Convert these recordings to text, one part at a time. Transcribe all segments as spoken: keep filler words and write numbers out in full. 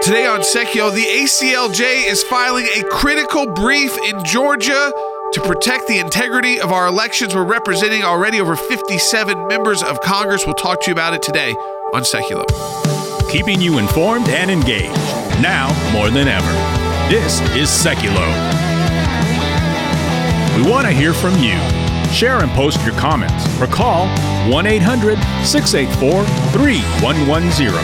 Today on Seculo, the A C L J is filing a critical brief in Georgia to protect the integrity of our elections. We're representing already over fifty-seven members of Congress. We'll talk to you about it today on Seculo. Keeping you informed and engaged, now more than ever. This is Seculo. We want to hear from you. Share and post your comments or call one eight hundred, six eight four, three one one zero.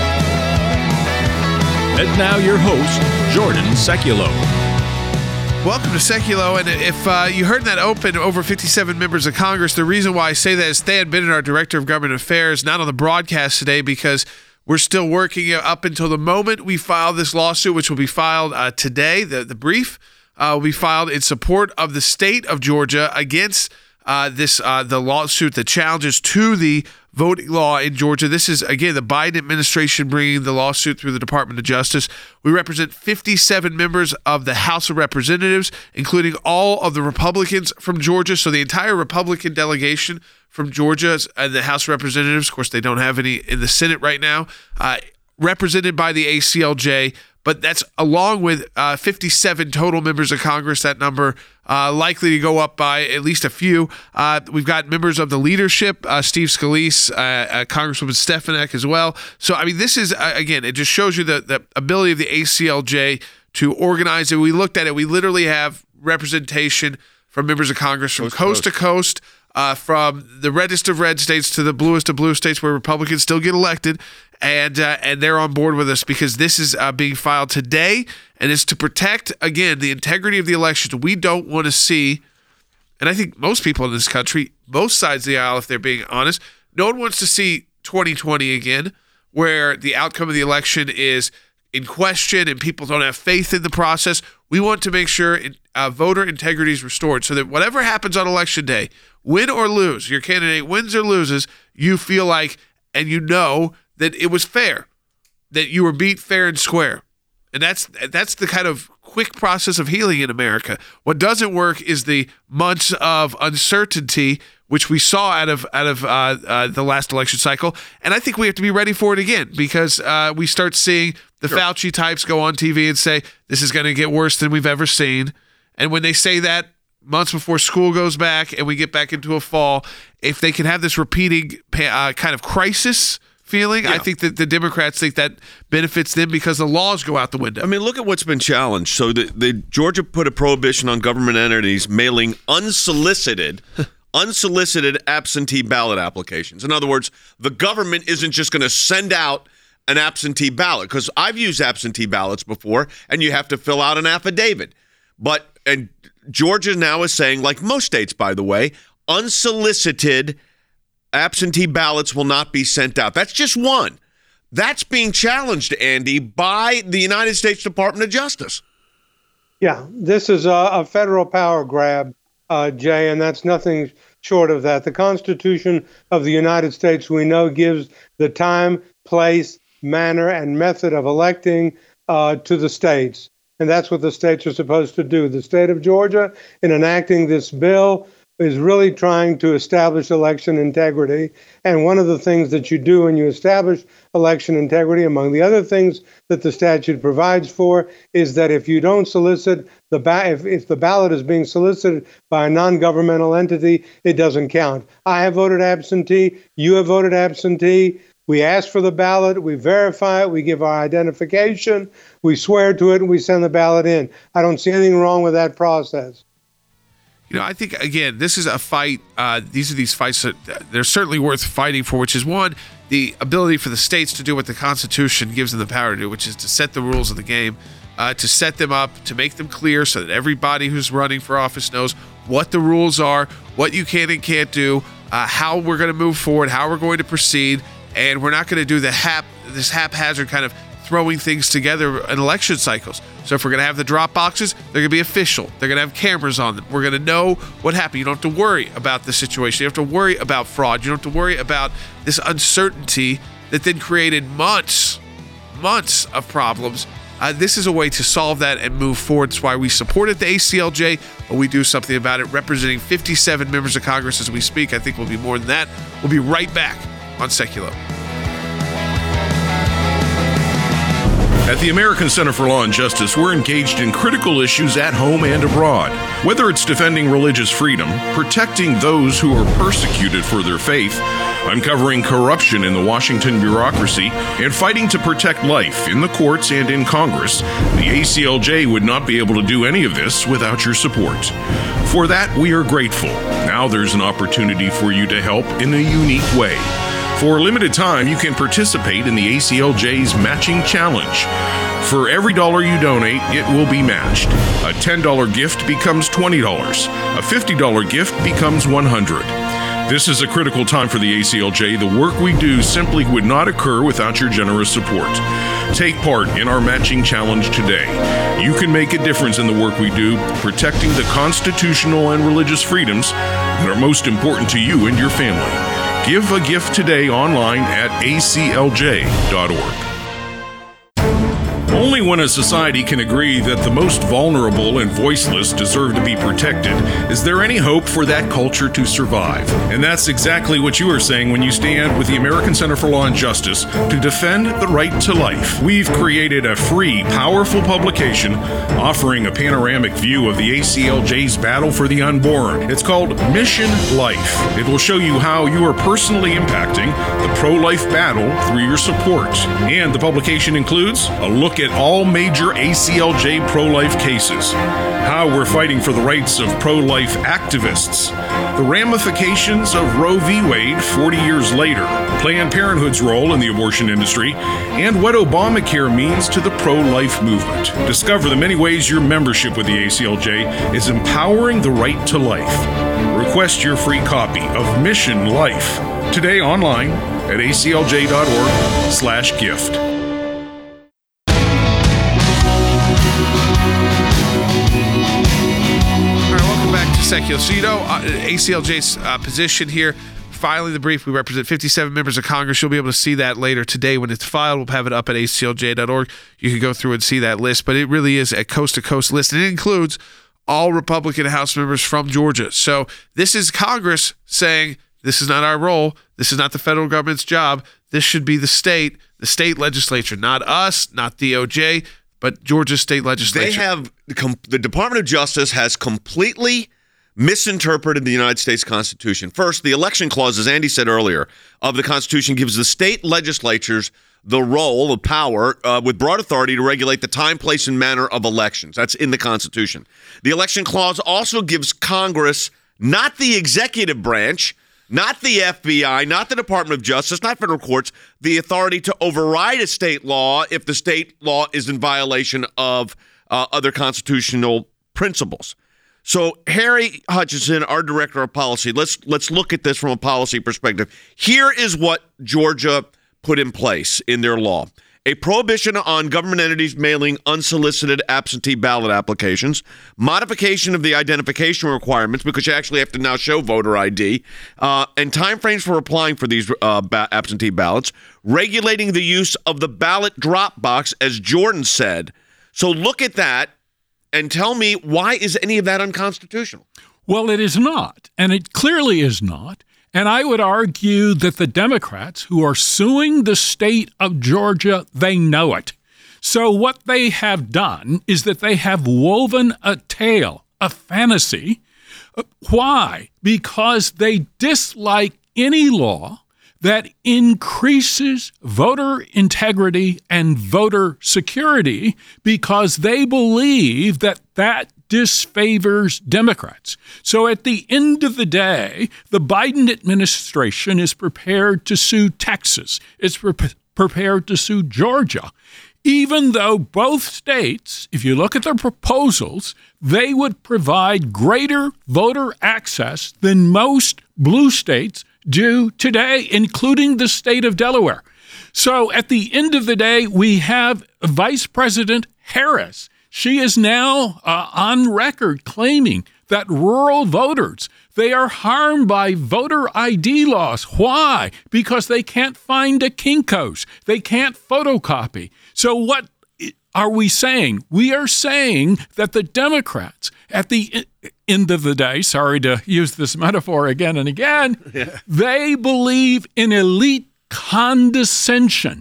And now your host, Jordan Seculo. Welcome to Seculo, and if uh, you heard that open, over fifty-seven members of Congress, the reason why I say that is Than Bennett, our Director of Government Affairs, not on the broadcast today because we're still working up until the moment we file this lawsuit, which will be filed uh, today. The, the brief uh, will be filed in support of the state of Georgia against uh, this uh, the lawsuit, the challenges to the voting law in Georgia. This is, again, the Biden administration bringing the lawsuit through the Department of Justice. We represent fifty-seven members of the House of Representatives, including all of the Republicans from Georgia. So the entire Republican delegation from Georgia and the House of Representatives, of course, they don't have any in the Senate right now, uh, represented by the A C L J. But that's along with uh, fifty-seven total members of Congress, that number uh, likely to go up by at least a few. Uh, we've got members of the leadership, uh, Steve Scalise, uh, uh, Congresswoman Stefanik as well. So, I mean, this is, uh, again, it just shows you the, the ability of the A C L J to organize it. We looked at it. We literally have representation from members of Congress from coast, coast to coast. Uh, from the reddest of red states to the bluest of blue states where Republicans still get elected, and uh, and they're on board with us because this is uh, being filed today, and it's to protect, again, the integrity of the elections. We don't want to see, and I think most people in this country, both sides of the aisle, if they're being honest, no one wants to see twenty twenty again, where the outcome of the election is in question and people don't have faith in the process. We want to make sure it, uh, voter integrity is restored so that whatever happens on election day, win or lose, your candidate wins or loses, you feel like and you know that it was fair, that you were beat fair and square. And that's that's the kind of quick process of healing in America. What doesn't work is the months of uncertainty, which we saw out of out of uh, uh, the last election cycle. And I think we have to be ready for it again because uh, we start seeing the sure. Fauci types go on T V and say, this is going to get worse than we've ever seen. And when they say that months before school goes back and we get back into a fall, if they can have this repeating uh, kind of crisis feeling, yeah. I think that the Democrats think that benefits them because the laws go out the window. I mean, look at what's been challenged. So the, the Georgia put a prohibition on government entities mailing unsolicited unsolicited absentee ballot applications. In other words, the government isn't just going to send out an absentee ballot, because I've used absentee ballots before, and you have to fill out an affidavit. But and Georgia now is saying, like most states, by the way, unsolicited absentee ballots will not be sent out. That's just one. That's being challenged, Andy, by the United States Department of Justice. Yeah, this is a, a federal power grab, uh, Jay, and that's nothing short of that. The Constitution of the United States, we know, gives the time, place, manner, and method of electing uh, to the states. And that's what the states are supposed to do. The state of Georgia, in enacting this bill, is really trying to establish election integrity. And one of the things that you do when you establish election integrity, among the other things that the statute provides for, is that if you don't solicit the ba- if, if the ballot is being solicited by a non-governmental entity, it doesn't count. I have voted absentee. You have voted absentee. We ask for the ballot, we verify it, we give our identification, we swear to it, and we send the ballot in. I don't see anything wrong with that process. You know, I think, again, this is a fight. Uh, these are these fights that they're certainly worth fighting for, which is, one, the ability for the states to do what the Constitution gives them the power to do, which is to set the rules of the game, uh, to set them up, to make them clear so that everybody who's running for office knows what the rules are, what you can and can't do, uh, how we're going to move forward, how we're going to proceed. And we're not going to do the hap this haphazard kind of throwing things together in election cycles. So if we're going to have the drop boxes, they're going to be official. They're going to have cameras on them. We're going to know what happened. You don't have to worry about the situation. You don't have to worry about fraud. You don't have to worry about this uncertainty that then created months, months of problems. Uh, this is a way to solve that and move forward. That's why we supported the A C L J, but we do something about it, representing fifty-seven members of Congress as we speak. I think we'll be more than that. We'll be right back on Seculo. At the American Center for Law and Justice, we're engaged in critical issues at home and abroad. Whether it's defending religious freedom, protecting those who are persecuted for their faith, uncovering corruption in the Washington bureaucracy, and fighting to protect life in the courts and in Congress, the A C L J would not be able to do any of this without your support. For that, we are grateful. Now there's an opportunity for you to help in a unique way. For a limited time, you can participate in the A C L J's Matching Challenge. For every dollar you donate, it will be matched. A ten dollars gift becomes twenty dollars. A fifty dollars gift becomes one hundred dollars. This is a critical time for the A C L J. The work we do simply would not occur without your generous support. Take part in our Matching Challenge today. You can make a difference in the work we do, protecting the constitutional and religious freedoms that are most important to you and your family. Give a gift today online at A C L J dot org. Only when a society can agree that the most vulnerable and voiceless deserve to be protected is there any hope for that culture to survive. And that's exactly what you are saying when you stand with the American Center for Law and Justice to defend the right to life. We've created a free, powerful publication offering a panoramic view of the A C L J's battle for the unborn. It's called Mission Life. It will show you how you are personally impacting the pro-life battle through your support. And the publication includes a look at all major A C L J pro-life cases, how we're fighting for the rights of pro-life activists, the ramifications of Roe v. Wade forty years later, Planned Parenthood's role in the abortion industry, and what Obamacare means to the pro-life movement. Discover the many ways your membership with the A C L J is empowering the right to life. Request your free copy of Mission Life today online at A C L J dot org slash gift. Secular. So, you know, uh, A C L J's uh, position here, filing the brief, we represent fifty-seven members of Congress. You'll be able to see that later today when it's filed. We'll have it up at A C L J dot org. You can go through and see that list, but it really is a coast-to-coast list, and it includes all Republican House members from Georgia. So this is Congress saying, this is not our role. This is not the federal government's job. This should be the state, the state legislature, not us, not D O J, but Georgia state legislature. They have, the Department of Justice has completely misinterpreted the United States Constitution. First, the election clause, as Andy said earlier, of the Constitution gives the state legislatures the role of power uh, with broad authority to regulate the time, place, and manner of elections. That's in the Constitution. The election clause also gives Congress, not the executive branch, not the F B I, not the Department of Justice, not federal courts, the authority to override a state law if the state law is in violation of uh, other constitutional principles. So Harry Hutchinson, our director of policy, let's let's look at this from a policy perspective. Here is what Georgia put in place in their law. A prohibition on government entities mailing unsolicited absentee ballot applications, modification of the identification requirements because you actually have to now show voter I D, uh, and timeframes for applying for these uh, ba- absentee ballots, regulating the use of the ballot drop box, as Jordan said. So look at that. And tell me, why is any of that unconstitutional? Well, it is not, and it clearly is not. And I would argue that the Democrats who are suing the state of Georgia, they know it. So what they have done is that they have woven a tale, a fantasy. Why? Because they dislike any law that increases voter integrity and voter security because they believe that that disfavors Democrats. So at the end of the day, the Biden administration is prepared to sue Texas. It's pre- prepared to sue Georgia, even though both states, if you look at their proposals, they would provide greater voter access than most blue states do today, including the state of Delaware. So at the end of the day, we have Vice President Harris. She is now uh, on record claiming that rural voters, they are harmed by voter I D laws. Why? Because they can't find a Kinko's. They can't photocopy. So what are we saying? We are saying that the Democrats at the end of the day, sorry to use this metaphor again and again, yeah. They believe in elite condescension.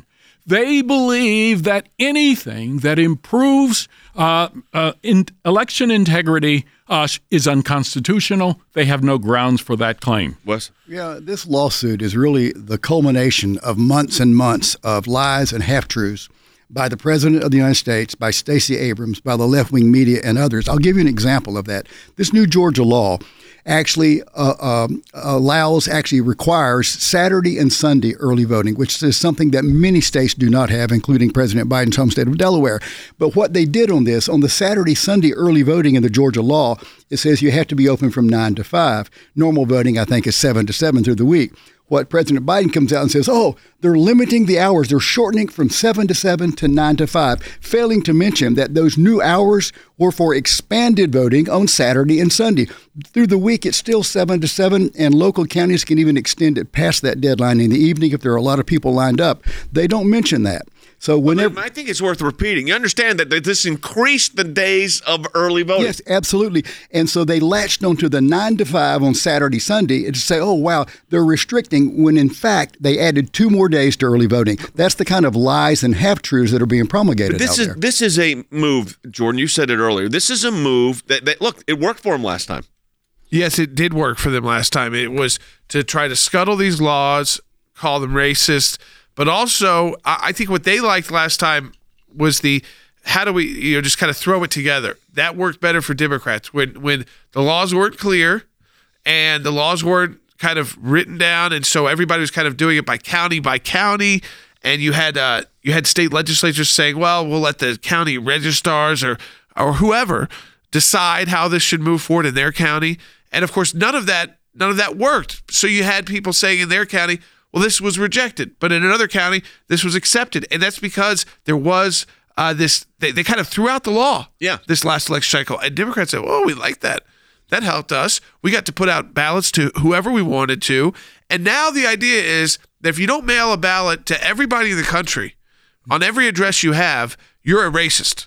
They believe that anything that improves uh, uh, in election integrity uh, is unconstitutional. They have no grounds for that claim. Wes? Yeah, this lawsuit is really the culmination of months and months of lies and half-truths by the President of the United States, by Stacey Abrams, by the left-wing media, and others. I'll give you an example of that. This new Georgia law actually uh, um, allows, actually requires Saturday and Sunday early voting, which is something that many states do not have, including President Biden's home state of Delaware. But what they did on this, on the Saturday, Sunday early voting in the Georgia law, it says you have to be open from nine to five. Normal voting, I think, is seven to seven through the week. What President Biden comes out and says, oh, they're limiting the hours. They're shortening from seven to seven to nine to five, failing to mention that those new hours were for expanded voting on Saturday and Sunday. Through the week, it's still seven to seven, and local counties can even extend it past that deadline in the evening if there are a lot of people lined up. They don't mention that. So whenever I think it's worth repeating. You understand that this increased the days of early voting. Yes, absolutely. And so they latched onto the nine to five on Saturday, Sunday, and to say, oh, wow, they're restricting, when in fact they added two more days to early voting. That's the kind of lies and half-truths that are being promulgated But this out is there. this is a move, Jordan, you said it earlier. This is a move that, that look, it worked for them last time. Yes, it did work for them last time. It was to try to scuttle these laws, call them racist. But also, I think what they liked last time was the how do we, you know, just kind of throw it together. That worked better for Democrats when when the laws weren't clear and the laws weren't kind of written down, and so everybody was kind of doing it by county by county. And you had uh, you had state legislatures saying, well, we'll let the county registrars or or whoever decide how this should move forward in their county. And of course, none of that none of that worked. So you had people saying in their county, well, this was rejected, but in another county, this was accepted. And that's because there was uh, this, they, they kind of threw out the law yeah. this last election cycle. And Democrats said, oh, we like that. That helped us. We got to put out ballots to whoever we wanted to. And now the idea is that if you don't mail a ballot to everybody in the country on every address you have, you're a racist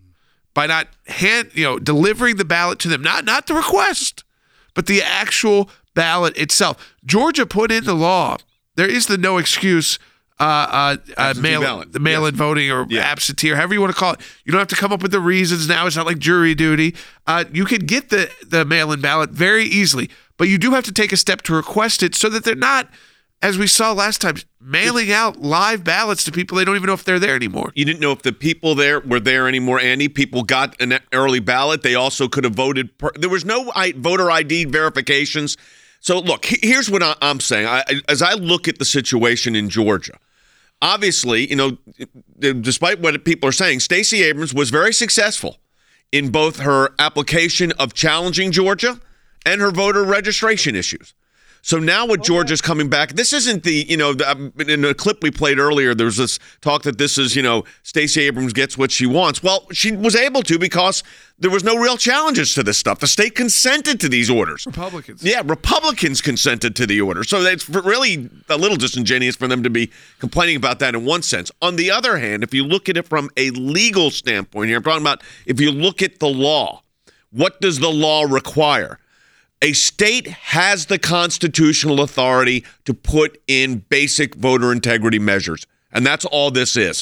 by not hand, you know, delivering the ballot to them, not, not the request, but the actual ballot itself. Georgia put in the law. There is the no excuse uh, uh, uh, mail, ballot. the mail-in Yes. voting or Yeah. absentee or however you want to call it. You don't have to come up with the reasons now. It's not like jury duty. Uh, you can get the, the mail-in ballot very easily, but you do have to take a step to request it so that they're not, as we saw last time, mailing out live ballots to people they don't even know if they're there anymore. You didn't know if the people there were there anymore, Andy. People got an early ballot. They also could have voted. Per- there was no I- voter I D verifications. So, look, here's what I'm saying. I, as I look at the situation in Georgia, obviously, you know, despite what people are saying, Stacey Abrams was very successful in both her application of challenging Georgia and her voter registration issues. So now with Georgia's coming back, this isn't the, you know, the, in a clip we played earlier, there was this talk that this is, you know, Stacey Abrams gets what she wants. Well, she was able to because there was no real challenges to this stuff. The state consented to these orders. Republicans. Yeah, Republicans consented to the order. So it's really a little disingenuous for them to be complaining about that in one sense. On the other hand, if you look at it from a legal standpoint here, I'm talking about if you look at the law, what does the law require? A state has the constitutional authority to put in basic voter integrity measures, and that's all this is.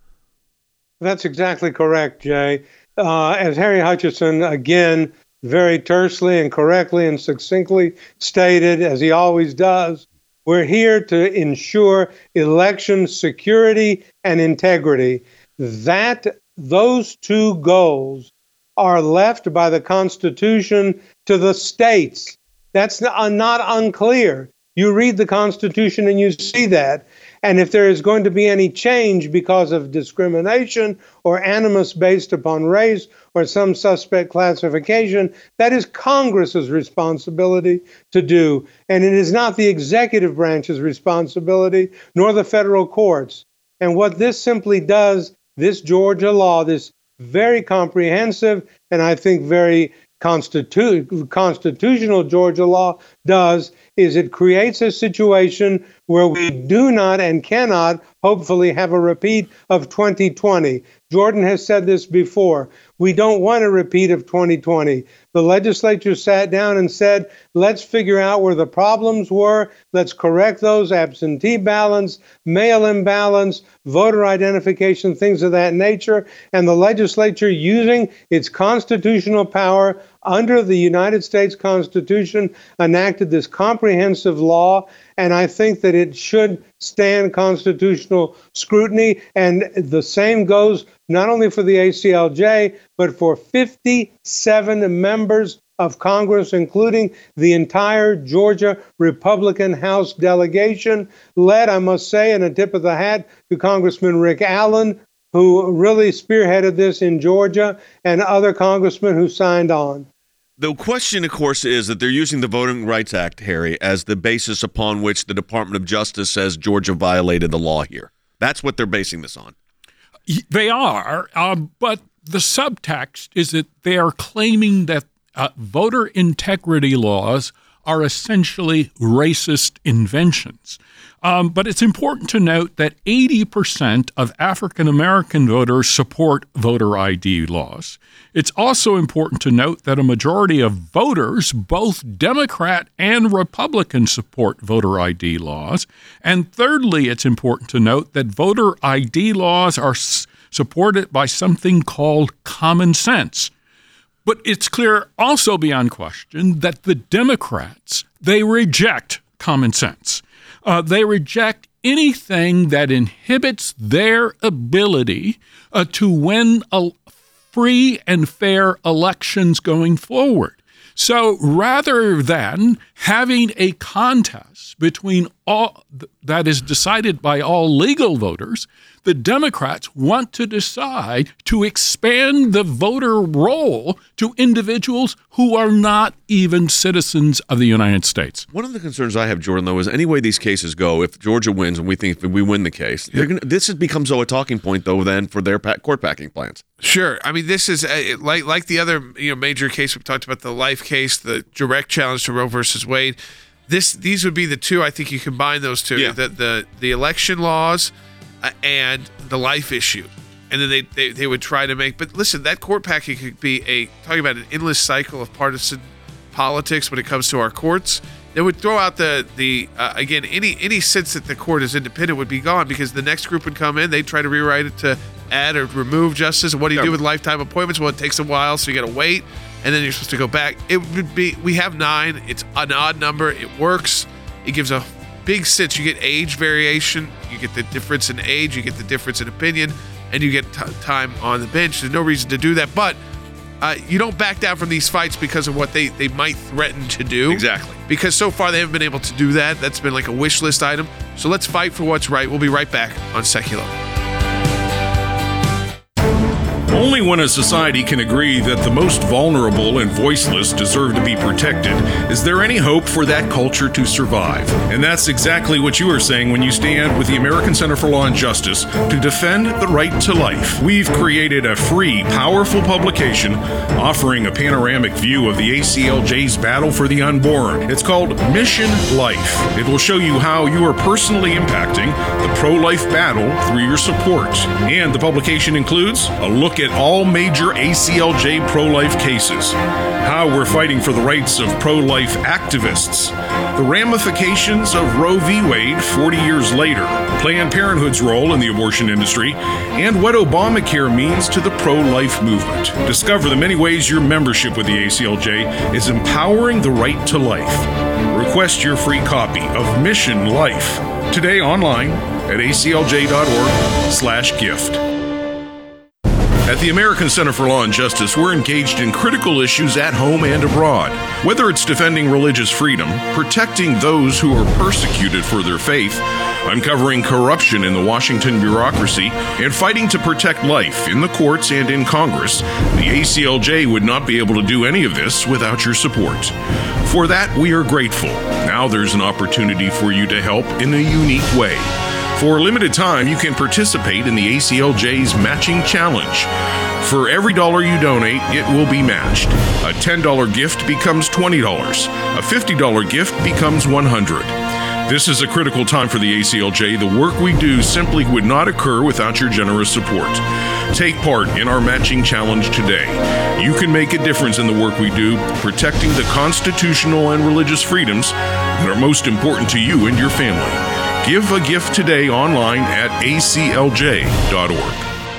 That's exactly correct, Jay. Uh, as Harry Hutchison, again, very tersely and correctly and succinctly stated, as he always does, we're here to ensure election security and integrity. That those two goals are left by the Constitution to the states. That's not, not unclear. You read the Constitution and you see that. And if there is going to be any change because of discrimination or animus based upon race or some suspect classification, that is Congress's responsibility to do. And it is not the executive branch's responsibility, nor the federal courts. And what this simply does, this Georgia law, this very comprehensive and I think very constitu- constitutional Georgia law does is it creates a situation where we do not and cannot hopefully have a repeat of twenty twenty. Jordan has said this before. We don't want a repeat of twenty twenty. The legislature sat down and said, let's figure out where the problems were. Let's correct those: absentee ballots, mail-in ballots, voter identification, things of that nature. And the legislature, using its constitutional power under the United States Constitution, enacted this comprehensive law. And I think that it should stand constitutional scrutiny. And the same goes not only for the A C L J, but for fifty-seven members of Congress, including the entire Georgia Republican House delegation, led, I must say, in a tip of the hat to Congressman Rick Allen, who really spearheaded this in Georgia, and other congressmen who signed on. The question, of course, is that they're using the Voting Rights Act, Harry, as the basis upon which the Department of Justice says Georgia violated the law here. That's what they're basing this on. They are, um, but the subtext is that they are claiming that uh, voter integrity laws are essentially racist inventions. Um, but it's important to note that eighty percent of African American voters support voter I D laws. It's also important to note that a majority of voters, both Democrat and Republican, support voter I D laws. And thirdly, it's important to note that voter I D laws are s- supported by something called common sense. But it's clear also beyond question that the Democrats, they reject common sense. Uh, they reject anything that inhibits their ability uh, to win a free and fair elections going forward. So rather than having a contest between all that is decided by all legal voters, the Democrats want to decide to expand the voter roll to individuals who are not even citizens of the United States. One of the concerns I have, Jordan, though, is any way these cases go, if Georgia wins and we think if we win the case, they're gonna, this becomes a talking point, though, then for their court packing plans. Sure. I mean, this is uh, like like the other you know major case we talked about, the Life case, the direct challenge to Roe versus Wade. This these would be the two. I think you combine those two: yeah. the the the election laws uh, and the life issue, and then they, they they would try to make. But listen, that court packing could be a talking about an endless cycle of partisan politics when it comes to our courts. They would throw out the the uh, again any any sense that the court is independent would be gone, because the next group would come in, they'd try to rewrite it to add or remove justice. And what do you do with lifetime appointments? Well, it takes a while, so you got to wait, and then you're supposed to go back. It would be we have nine. It's an odd number. It works. It gives a big sense. You get age variation. You get the difference in age. You get the difference in opinion, and you get t- time on the bench. There's no reason to do that, but. Uh, you don't back down from these fights because of what they, they might threaten to do. Exactly. Because so far they haven't been able to do that. That's been like a wish list item. So let's fight for what's right. We'll be right back on Secular. Only when a society can agree that the most vulnerable and voiceless deserve to be protected is there any hope for that culture to survive. And that's exactly what you are saying when you stand with the American Center for Law and Justice to defend the right to life. We've created a free, powerful publication offering a panoramic view of the A C L J's battle for the unborn. It's called Mission Life. It will show you how you are personally impacting the pro-life battle through your support. And the publication includes a look at all major A C L J pro-life cases, how we're fighting for the rights of pro-life activists, the ramifications of Roe v. Wade forty years later, Planned Parenthood's role in the abortion industry, and what Obamacare means to the pro-life movement. Discover the many ways your membership with the A C L J is empowering the right to life. Request your free copy of Mission Life today online at A C L J dot org slash gift. At the American Center for Law and Justice, we're engaged in critical issues at home and abroad. Whether it's defending religious freedom, protecting those who are persecuted for their faith, uncovering corruption in the Washington bureaucracy, and fighting to protect life in the courts and in Congress, the A C L J would not be able to do any of this without your support. For that, we are grateful. Now there's an opportunity for you to help in a unique way. For a limited time, you can participate in the A C L J's Matching Challenge. For every dollar you donate, it will be matched. A ten dollar gift becomes twenty dollars. A fifty dollar gift becomes one hundred dollars. This is a critical time for the A C L J. The work we do simply would not occur without your generous support. Take part in our matching challenge today. You can make a difference in the work we do, protecting the constitutional and religious freedoms that are most important to you and your family. Give a gift today online at A C L J dot org.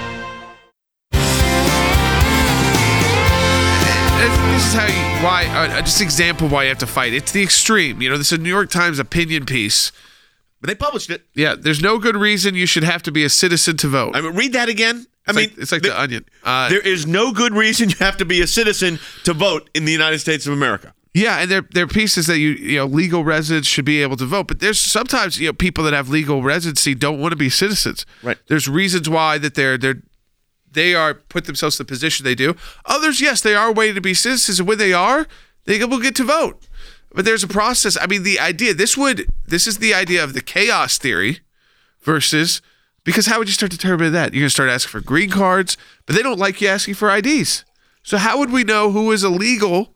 This is how you, why, uh, just an example of why you have to fight. It's the extreme. You know, this is a New York Times opinion piece. But they published it. Yeah, there's no good reason you should have to be a citizen to vote. I mean, read that again. I It's mean, like, it's like the, the Onion. Uh, there is no good reason you have to be a citizen to vote in the United States of America. Yeah, and there there are pieces that you you know legal residents should be able to vote, but there's sometimes you know people that have legal residency don't want to be citizens. Right. There's reasons why that they're they're they are put themselves in the position they do. Others, yes, they are waiting to be citizens, and when they are, they will get to vote. But there's a process. I mean, the idea this would this is the idea of the chaos theory versus because how would you start determining that? You're gonna start asking for green cards, but they don't like you asking for I Ds. So how would we know who is a legal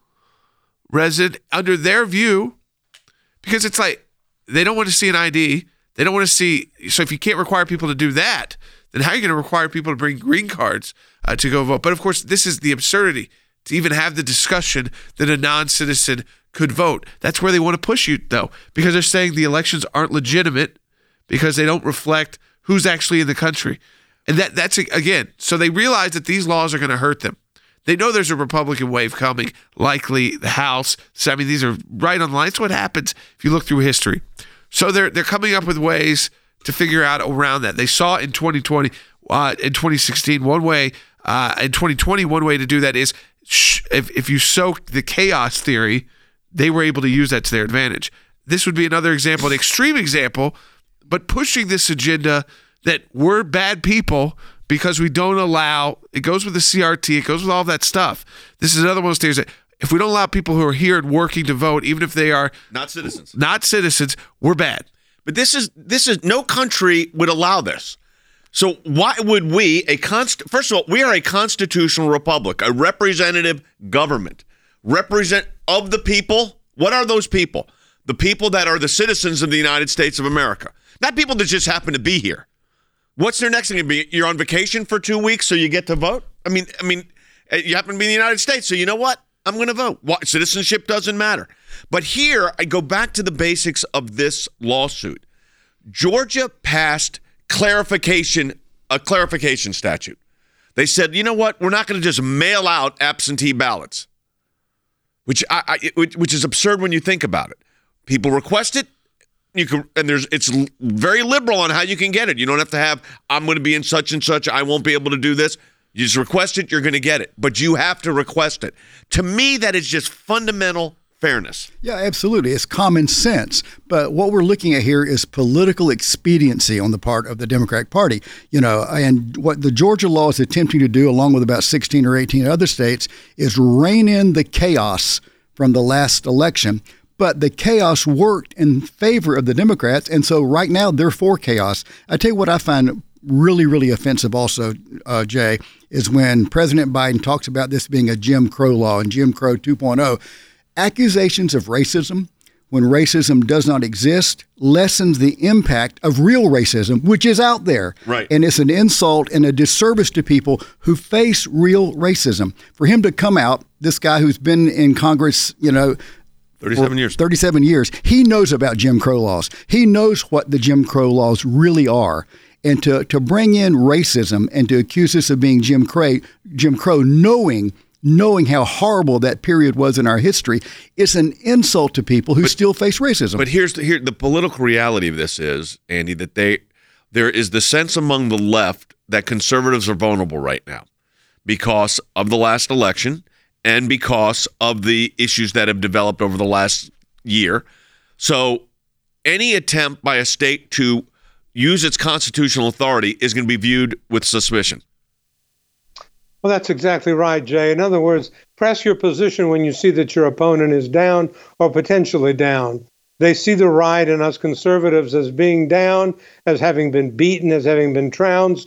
resident under their view? Because it's like they don't want to see an I D. They don't want to see. So if you can't require people to do that, then how are you going to require people to bring green cards uh, to go vote? But of course, this is the absurdity to even have the discussion that a non-citizen could vote. That's where they want to push you, though, because they're saying the elections aren't legitimate because they don't reflect who's actually in the country. And that that's, again, so they realize that these laws are going to hurt them. They know there's a Republican wave coming, likely the House. So, I mean, these are right on the line. It's what happens if you look through history. So they're they're coming up with ways to figure out around that. They saw in twenty twenty, uh, in twenty sixteen, one way, uh, in twenty twenty, one way to do that is sh- if, if you soak the chaos theory, they were able to use that to their advantage. This would be another example, an extreme example, but pushing this agenda that we're bad people because we don't allow, it goes with the C R T, it goes with all that stuff. This is another one of those things that if we don't allow people who are here and working to vote, even if they are Not citizens. not citizens, we're bad. But this is this is no country would allow this. So why would we a const? First of all, we are a constitutional republic, a representative government, represent of the people. What are those people? The people that are the citizens of the United States of America, not people that just happen to be here. What's their next thing to be? You're on vacation for two weeks, so you get to vote. I mean, I mean, you happen to be in the United States, so you know what? I'm going to vote. What, citizenship doesn't matter. But here, I go back to the basics of this lawsuit. Georgia passed clarification, a clarification statute. They said, you know what? We're not going to just mail out absentee ballots, which I, I, which is absurd when you think about it. People request it. You can, and there's it's very liberal on how you can get it. You don't have to have, I'm going to be in such and such, I won't be able to do this. You just request it, you're going to get it. But you have to request it. To me, that is just fundamental fairness. Yeah, absolutely. It's common sense. But what we're looking at here is political expediency on the part of the Democratic Party. You know, and what the Georgia law is attempting to do, along with about sixteen or eighteen other states, is rein in the chaos from the last election. But the chaos worked in favor of the Democrats, and so right now they're for chaos. I tell you what I find really, really offensive also, uh, Jay, is when President Biden talks about this being a Jim Crow law and Jim Crow two point oh. Accusations of racism, when racism does not exist, lessens the impact of real racism, which is out there. Right. And it's an insult and a disservice to people who face real racism. For him to come out, this guy who's been in Congress, you know, thirty-seven years. thirty-seven years. He knows about Jim Crow laws. He knows what the Jim Crow laws really are. And to, to bring in racism and to accuse us of being Jim Crow, Jim Crow, knowing knowing how horrible that period was in our history, it's an insult to people who but, still face racism. But here's the, here the political reality of this is, Andy, that they there is the sense among the left that conservatives are vulnerable right now because of the last election and because of the issues that have developed over the last year. So any attempt by a state to use its constitutional authority is going to be viewed with suspicion. Well, that's exactly right, Jay. In other words, press your position when you see that your opponent is down or potentially down. They see the right and us conservatives as being down, as having been beaten, as having been trounced.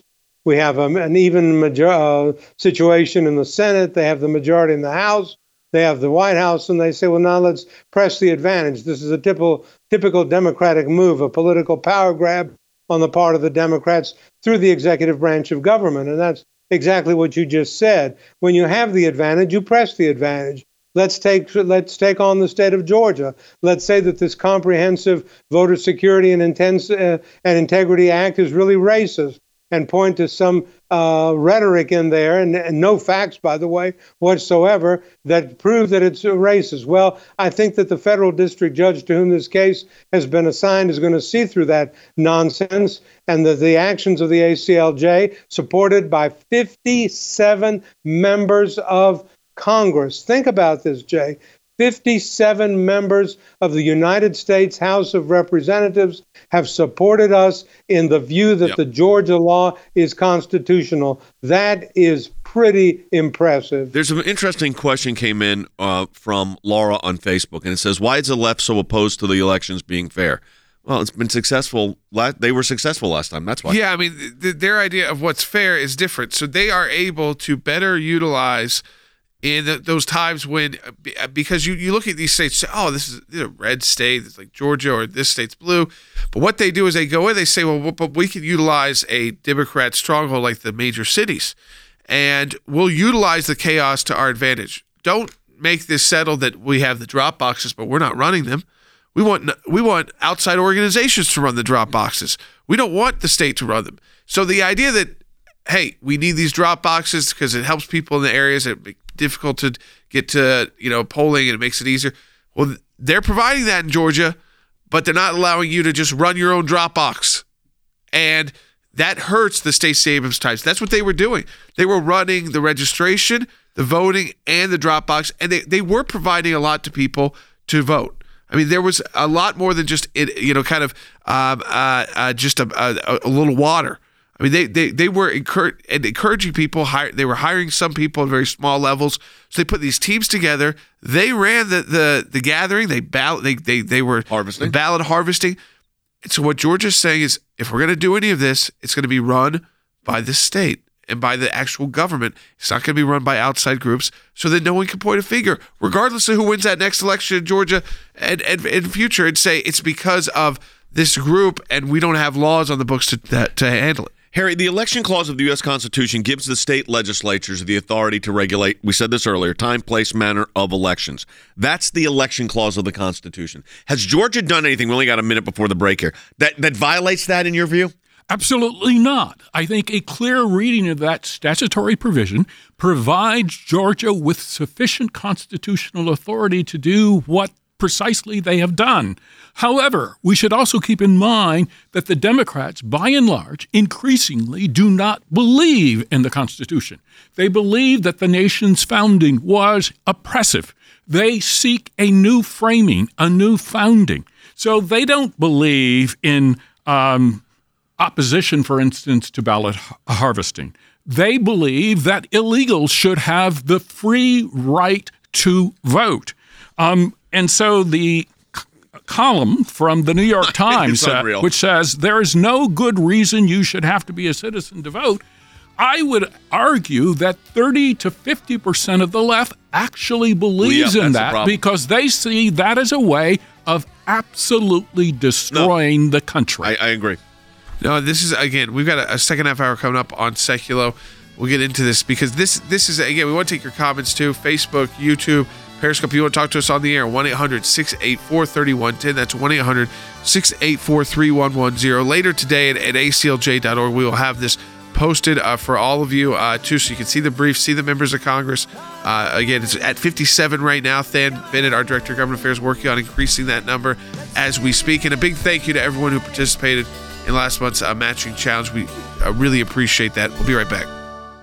We have um, an even major- uh, situation in the Senate. They have the majority in the House. They have the White House, and they say, well, now let's press the advantage. This is a typical, typical Democratic move, a political power grab on the part of the Democrats through the executive branch of government. And that's exactly what you just said. When you have the advantage, you press the advantage. Let's take let's take on the state of Georgia. Let's say that this comprehensive voter security and, intense, uh, and integrity act is really racist, and point to some uh, rhetoric in there, and, and no facts, by the way, whatsoever, that prove that it's racist. Well, I think that the federal district judge to whom this case has been assigned is going to see through that nonsense, and that the actions of the A C L J, supported by fifty-seven members of Congress. Think about this, Jay. fifty-seven members of the United States House of Representatives have supported us in the view that yep. the Georgia law is constitutional. That is pretty impressive. There's an interesting question came in uh, from Laura on Facebook, and it says, why is the left so opposed to the elections being fair? Well, it's been successful. They were successful last time. That's why. Yeah, I mean, th- their idea of what's fair is different. So they are able to better utilize in the, those times when, because you, you look at these states, say, oh, this is a red state, it's like Georgia, or this state's blue. But what they do is they go in, they say, well, but we can utilize a Democrat stronghold like the major cities, and we'll utilize the chaos to our advantage. Don't make this settled that we have the drop boxes, but we're not running them. We want we want outside organizations to run the drop boxes. We don't want the state to run them. So the idea that, hey, we need these drop boxes because it helps people in the areas that make difficult to get to, you know, polling, and it makes it easier. Well, they're providing that in Georgia, but they're not allowing you to just run your own drop box. And that hurts the Stacey Abrams types. That's what they were doing. They were running the registration, the voting, and the drop box, and they, they were providing a lot to people to vote. I mean, there was a lot more than just, it, you know, kind of um, uh, uh, just a, a, a little water. I mean, they they they were encourage, encouraging people. Hire, they were hiring some people at very small levels. So they put these teams together. They ran the the, the gathering. They ballot. They they they were harvesting. ballot harvesting. And so what Georgia's saying is, if we're going to do any of this, it's going to be run by the state and by the actual government. It's not going to be run by outside groups, so that no one can point a finger, regardless of who wins that next election in Georgia and and in future, and say it's because of this group and we don't have laws on the books to that, to handle it. Harry, the election clause of the U S Constitution gives the state legislatures the authority to regulate, we said this earlier, time, place, manner of elections. That's the election clause of the Constitution. Has Georgia done anything, we only got a minute before the break here, that, that violates that in your view? Absolutely not. I think a clear reading of that statutory provision provides Georgia with sufficient constitutional authority to do what precisely they have done. However, we should also keep in mind that the Democrats, by and large, increasingly do not believe in the Constitution. They believe that the nation's founding was oppressive. They seek a new framing, a new founding. So they don't believe in um, opposition, for instance, to ballot harvesting. They believe that illegals should have the free right to vote. Um, and so the c- column from the New York Times, uh, which says there is no good reason you should have to be a citizen to vote, I would argue that thirty to fifty percent of the left actually believes well, yeah, in that because they see that as a way of absolutely destroying no, the country. I, I agree. No, this is, again, we've got a, a second half hour coming up on Seculo. We'll get into this because this this is, again, we want to take your comments too. Facebook, YouTube, Periscope. If you want to talk to us on the air, one eight hundred six eight four three one one zero. That's one eight hundred six eight four three one one zero. Later today at, at A C L J dot org, we will have this posted uh, for all of you uh, too, so you can see the brief, see the members of Congress. Uh, again, it's at fifty-seven right now. Than Bennett, our Director of Government Affairs, working on increasing that number as we speak. And a big thank you to everyone who participated in last month's uh, matching challenge. We uh, really appreciate that. We'll be right back.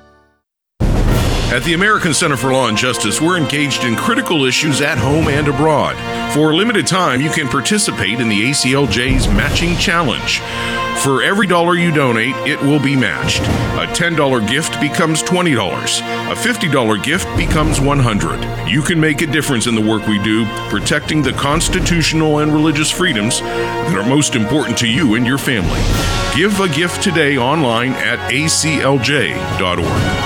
At the American Center for Law and Justice, we're engaged in critical issues at home and abroad. For a limited time, you can participate in the A C L J's Matching Challenge. For every dollar you donate, it will be matched. A ten dollar gift becomes twenty dollars. A fifty dollar gift becomes one hundred dollars. You can make a difference in the work we do, protecting the constitutional and religious freedoms that are most important to you and your family. Give a gift today online at a c l j dot org.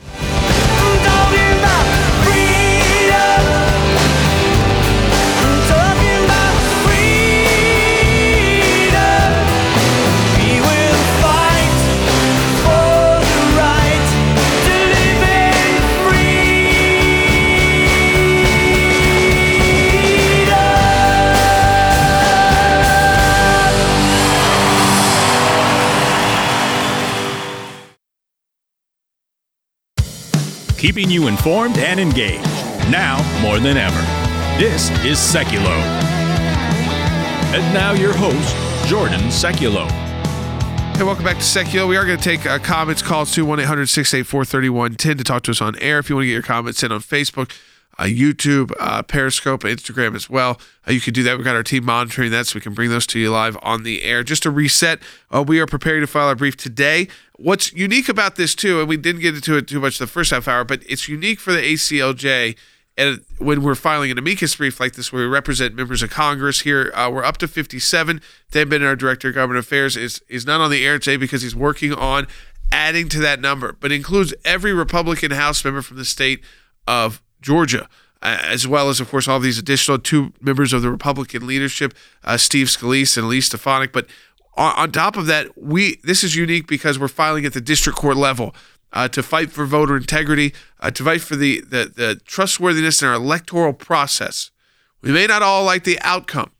Keeping you informed and engaged, now more than ever. This is Seculo. And now your host, Jordan Seculo. Hey, welcome back to Seculo. We are going to take uh, comments, calls to one eight hundred six eight four three one one zero to talk to us on air. If you want to get your comments in on Facebook, uh, YouTube, uh, Periscope, Instagram as well, uh, you can do that. We've got our team monitoring that so we can bring those to you live on the air. Just to reset, uh, we are preparing to file our brief today. What's unique about this, too, and we didn't get into it too much the first half hour, but it's unique for the A C L J and when we're filing an amicus brief like this where we represent members of Congress here. Uh, we're up to fifty-seven. Dan Bennett, our Director of Government Affairs, is, is not on the air today because he's working on adding to that number, but includes every Republican House member from the state of Georgia, uh, as well as, of course, all these additional two members of the Republican leadership, uh, Steve Scalise and Elise Stefanik. But on, on top of that, we this is unique because we're filing at the district court level uh, to fight for voter integrity, uh, to fight for the, the, the trustworthiness in our electoral process. We may not all like the outcome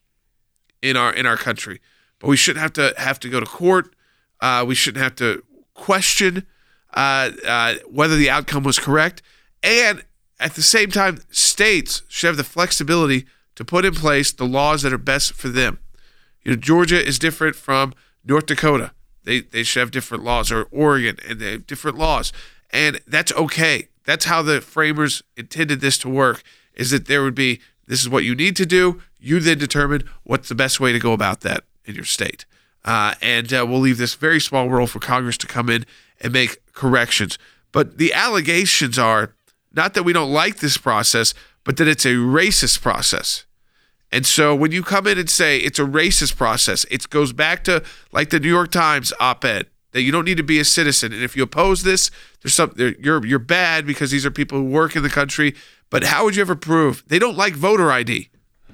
in our in our country, but we shouldn't have to have to go to court. Uh, we shouldn't have to question uh, uh, whether the outcome was correct. And at the same time, states should have the flexibility to put in place the laws that are best for them. You know, Georgia is different from North Dakota. They they should have different laws, or Oregon, and they have different laws. And that's okay. That's how the framers intended this to work, is that there would be, this is what you need to do. You then determine what's the best way to go about that in your state. Uh, and uh, we'll leave this very small world for Congress to come in and make corrections. But the allegations are not that we don't like this process, but that it's a racist process. And so when you come in and say it's a racist process, it goes back to like the New York Times op-ed, that you don't need to be a citizen. And if you oppose this, there's some, you're you're bad because these are people who work in the country. But how would you ever prove? They don't like voter I D.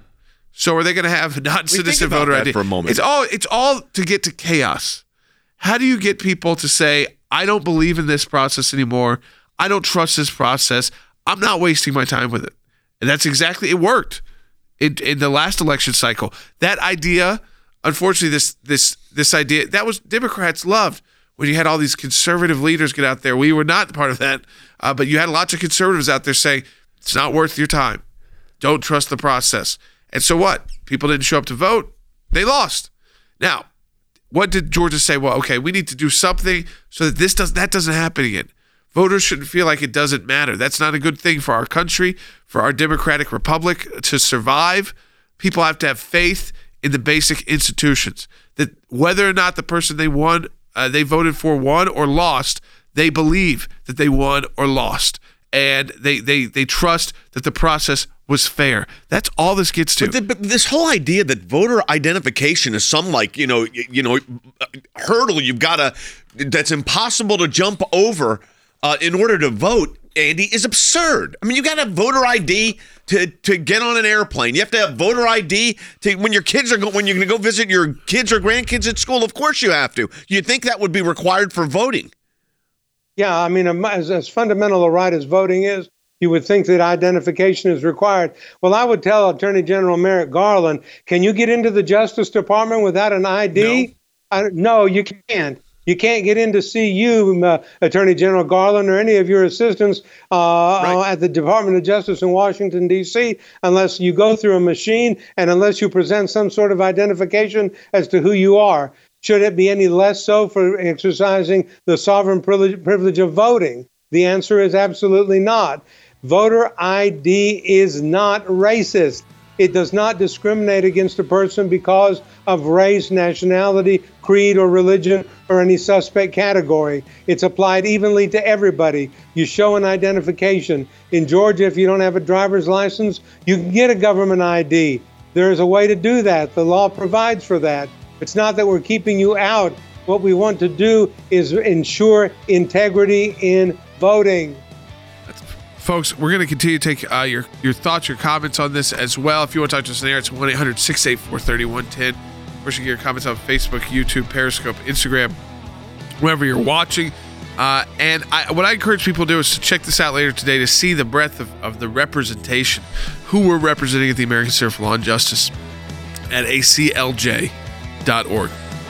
So are they going to have non-citizen voter I D? For a moment. It's all it's all to get to chaos. How do you get people to say, I don't believe in this process anymore. I don't trust this process. I'm not wasting my time with it. And that's exactly, it worked in, in the last election cycle. That idea, unfortunately, this this this idea, that was Democrats loved when you had all these conservative leaders get out there. We were not part of that, uh, but you had lots of conservatives out there saying, it's not worth your time. Don't trust the process. And so what? People didn't show up to vote. They lost. Now, what did Georgia say? Well, okay, we need to do something so that this does that doesn't happen again. Voters shouldn't feel like it doesn't matter. That's not a good thing for our country, for our democratic republic to survive. People have to have faith in the basic institutions, that whether or not the person they won, uh, they voted for won or lost, they believe that they won or lost. And they, they, they trust that the process was fair. That's all this gets to. But, the, but this whole idea that voter identification is some like, you know, you, you know, hurdle you've got to, that's impossible to jump over uh, in order to vote, Andy, is absurd. I mean, you got to have voter I D to, to get on an airplane. You have to have voter I D to when your kids are go, when you're going to go visit your kids or grandkids at school. Of course you have to. You'd think that would be required for voting. Yeah, I mean, as, as fundamental a right as voting is, you would think that identification is required. Well, I would tell Attorney General Merrick Garland, can you get into the Justice Department without an I D? No, I, no you can't. You can't get in to see you, uh, Attorney General Garland, or any of your assistants uh, right. uh, at the Department of Justice in Washington, D C, unless you go through a machine and unless you present some sort of identification as to who you are. Should it be any less so for exercising the sovereign privilege, privilege of voting? The answer is absolutely not. Voter I D is not racist. It does not discriminate against a person because of race, nationality, creed, or religion, or any suspect category. It's applied evenly to everybody. You show an identification. In Georgia, if you don't have a driver's license, you can get a government I D. There is a way to do that. The law provides for that. It's not that we're keeping you out. What we want to do is ensure integrity in voting. Folks, we're going to continue to take uh, your, your thoughts, your comments on this as well. If you want to talk to us in the air, it's one eight hundred six eight four three one one zero. Of course, you can get your comments on Facebook, YouTube, Periscope, Instagram, wherever you're watching. Uh, and I, what I encourage people to do is to check this out later today to see the breadth of, of the representation, who we're representing at the American Center for Law and Justice at A C L J dot org.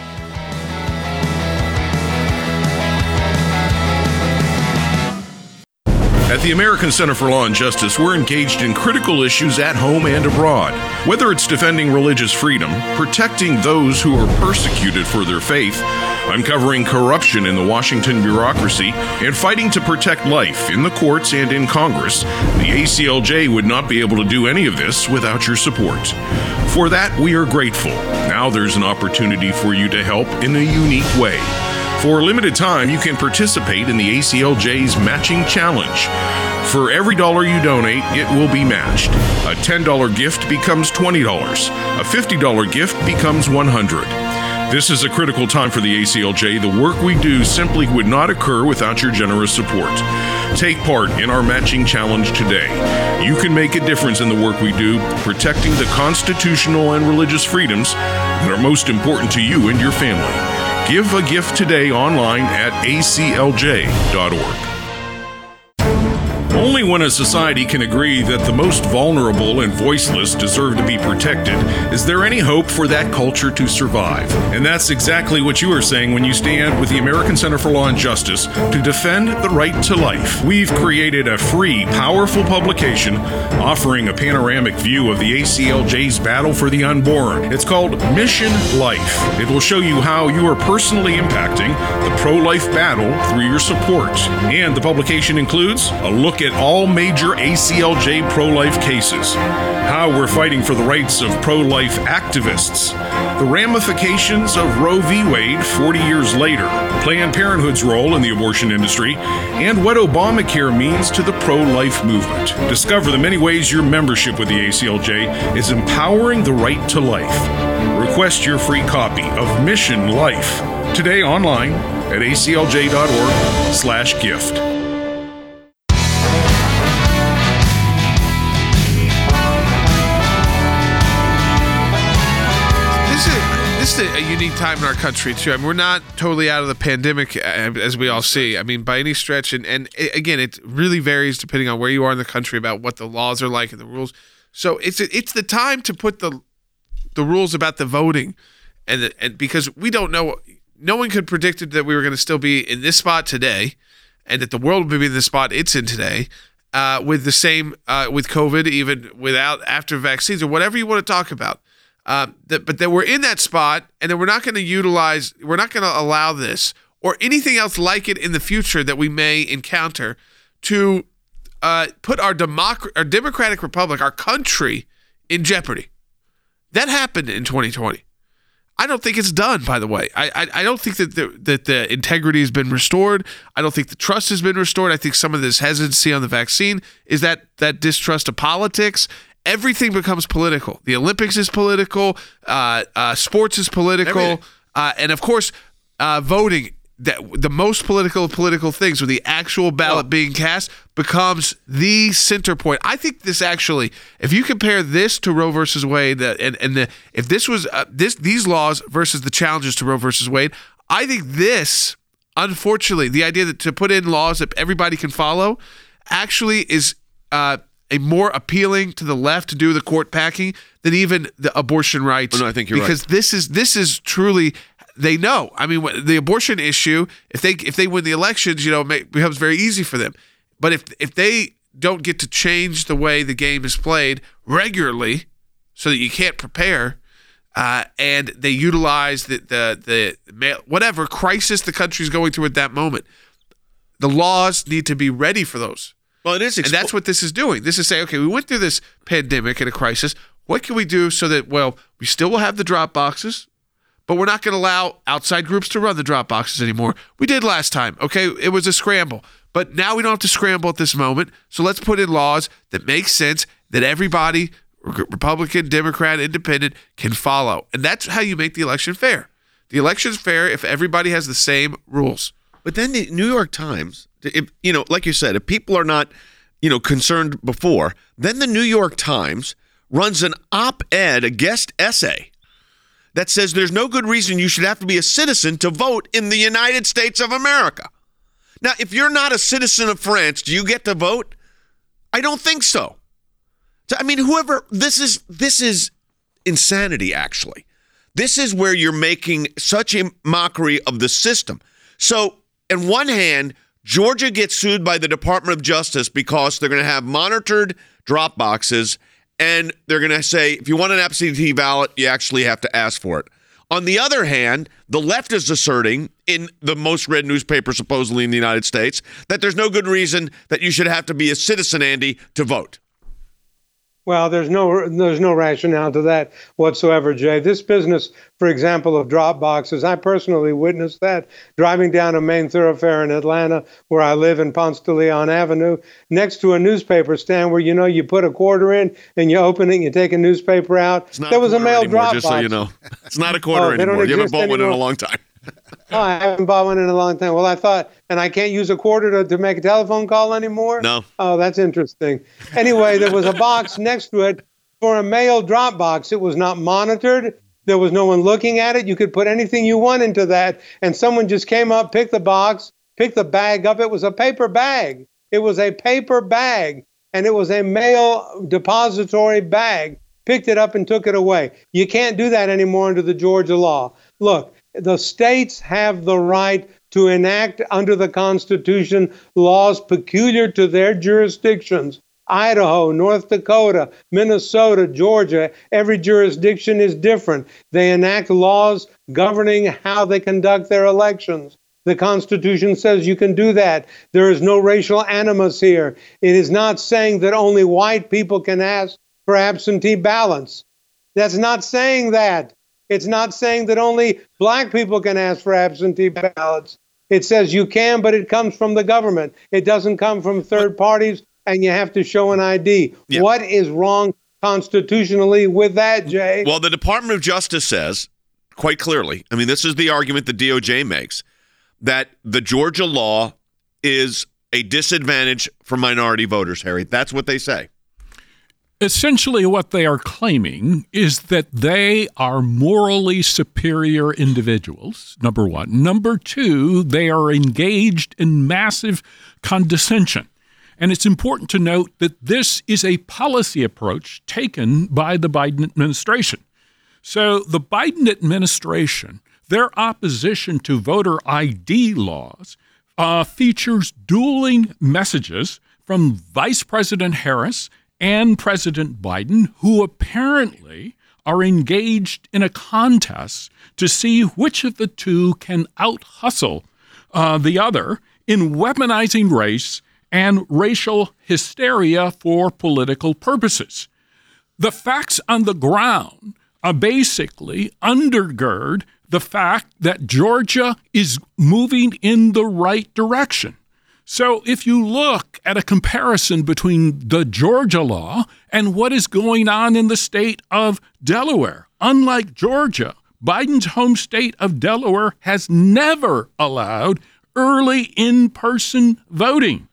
At the American Center for Law and Justice, we're engaged in critical issues at home and abroad. Whether it's defending religious freedom, protecting those who are persecuted for their faith, uncovering corruption in the Washington bureaucracy, and fighting to protect life in the courts and in Congress, the A C L J would not be able to do any of this without your support. For that, we are grateful. Now there's an opportunity for you to help in a unique way. For a limited time, you can participate in the A C L J's Matching Challenge. For every dollar you donate, it will be matched. A ten dollars gift becomes twenty dollars. A fifty dollars gift becomes one hundred dollars. This is a critical time for the A C L J. The work we do simply would not occur without your generous support. Take part in our Matching Challenge today. You can make a difference in the work we do, protecting the constitutional and religious freedoms that are most important to you and your family. Give a gift today online at A C L J dot org. Only when a society can agree that the most vulnerable and voiceless deserve to be protected is there any hope for that culture to survive. And that's exactly what you are saying when you stand with the American Center for Law and Justice to defend the right to life. We've created a free, powerful publication offering a panoramic view of the A C L J's battle for the unborn. It's called Mission Life. It will show you how you are personally impacting the pro-life battle through your support. And the publication includes a look at all major A C L J pro-life cases, how we're fighting for the rights of pro-life activists, the ramifications of Roe v. Wade forty years later, Planned Parenthood's role in the abortion industry, and what Obamacare means to the pro-life movement. Discover the many ways your membership with the A C L J is empowering the right to life. Request your free copy of Mission Life today online at A C L J dot org slash gift. This is a unique time in our country, too. I mean, we're not totally out of the pandemic, as we all see. I mean, by any stretch. And, and again, it really varies depending on where you are in the country about what the laws are like and the rules. So it's it's the time to put the the rules about the voting, and, the, and because we don't know, no one could predict that we were going to still be in this spot today, and that the world would be in the spot it's in today, uh, with the same uh, with COVID, even without after vaccines or whatever you want to talk about. Uh, that, but that we're in that spot, and that we're not going to utilize, we're not going to allow this or anything else like it in the future that we may encounter to uh, put our, democ- our democratic republic, our country, in jeopardy. That happened in twenty twenty. I don't think it's done, by the way. I I, I don't think that the, that the integrity has been restored. I don't think the trust has been restored. I think some of this hesitancy on the vaccine is that that distrust of politics. Everything becomes political. The Olympics is political. Uh, uh, sports is political. Uh, and, of course, uh, voting, that the most political of political things, with the actual ballot oh. being cast, becomes the center point. I think this actually, if you compare this to Roe versus Wade, uh, and, and the, if this was uh, this these laws versus the challenges to Roe versus Wade, I think this, unfortunately, the idea that to put in laws that everybody can follow actually is uh, – a more appealing to the left to do the court packing than even the abortion rights. Oh, no, I think you're because right. this is this is truly, they know. I mean, the abortion issue, if they if they win the elections, you know, it becomes very easy for them. But if if they don't get to change the way the game is played regularly, so that you can't prepare, uh, and they utilize the the the whatever crisis the country's going through at that moment, the laws need to be ready for those. Well, it is, expo- and that's what this is doing. This is saying, okay, we went through this pandemic and a crisis. What can we do so that, well, we still will have the drop boxes, but we're not going to allow outside groups to run the drop boxes anymore. We did last time, okay? It was a scramble. But now we don't have to scramble at this moment. So let's put in laws that make sense, that everybody, Republican, Democrat, Independent, can follow. And that's how you make the election fair. The election's fair if everybody has the same rules. But then the New York Times, if, you know, like you said, if people are not, you know, concerned before, then the New York Times runs an op-ed, a guest essay, that says there's no good reason you should have to be a citizen to vote in the United States of America. Now, if you're not a citizen of France, do you get to vote? I don't think so. So, I mean, whoever, this is this is insanity, actually. This is where you're making such a mockery of the system. So, on one hand, Georgia gets sued by the Department of Justice because they're going to have monitored drop boxes, and they're going to say, if you want an absentee ballot, you actually have to ask for it. On the other hand, the left is asserting in the most read newspaper supposedly in the United States that there's no good reason that you should have to be a citizen, Andy, to vote. Well, there's no there's no rationale to that whatsoever, Jay. This business, for example, of drop boxes, I personally witnessed that driving down a main thoroughfare in Atlanta, where I live in Ponce de Leon Avenue, next to a newspaper stand where, you know, you put a quarter in and you open it and you take a newspaper out. There was a mail anymore, drop just box. so you know. It's not a quarter oh, anymore. You haven't bought anymore. one in a long time. Oh, I haven't bought one in a long time. Well, I thought, and I can't use a quarter to, to make a telephone call anymore? No. Oh, that's interesting. Anyway, there was a box next to it for a mail drop box. It was not monitored. There was no one looking at it. You could put anything you want into that. And someone just came up, picked the box, picked the bag up. It was a paper bag. It was a paper bag. And it was a mail depository bag. Picked it up and took it away. You can't do that anymore under the Georgia law. Look, the states have the right to enact under the Constitution laws peculiar to their jurisdictions. Idaho, North Dakota, Minnesota, Georgia, every jurisdiction is different. They enact laws governing how they conduct their elections. The Constitution says you can do that. There is no racial animus here. It is not saying that only white people can ask for absentee ballots. That's not saying that. It's not saying that only black people can ask for absentee ballots. It says you can, but it comes from the government. It doesn't come from third parties, and you have to show an I D. Yeah. What is wrong constitutionally with that, Jay? Well, the Department of Justice says quite clearly, I mean, this is the argument the D O J makes, that the Georgia law is a disadvantage for minority voters, Harry. That's what they say. Essentially, what they are claiming is that they are morally superior individuals, number one. Number two, they are engaged in massive condescension. And it's important to note that this is a policy approach taken by the Biden administration. So the Biden administration, their opposition to voter I D laws uh, features dueling messages from Vice President Harris and President Biden, who apparently are engaged in a contest to see which of the two can out-hustle uh, the other in weaponizing race and racial hysteria for political purposes. The facts on the ground uh, basically undergird the fact that Georgia is moving in the right direction. So if you look at a comparison between the Georgia law and what is going on in the state of Delaware, unlike Georgia, Biden's home state of Delaware has never allowed early in-person voting.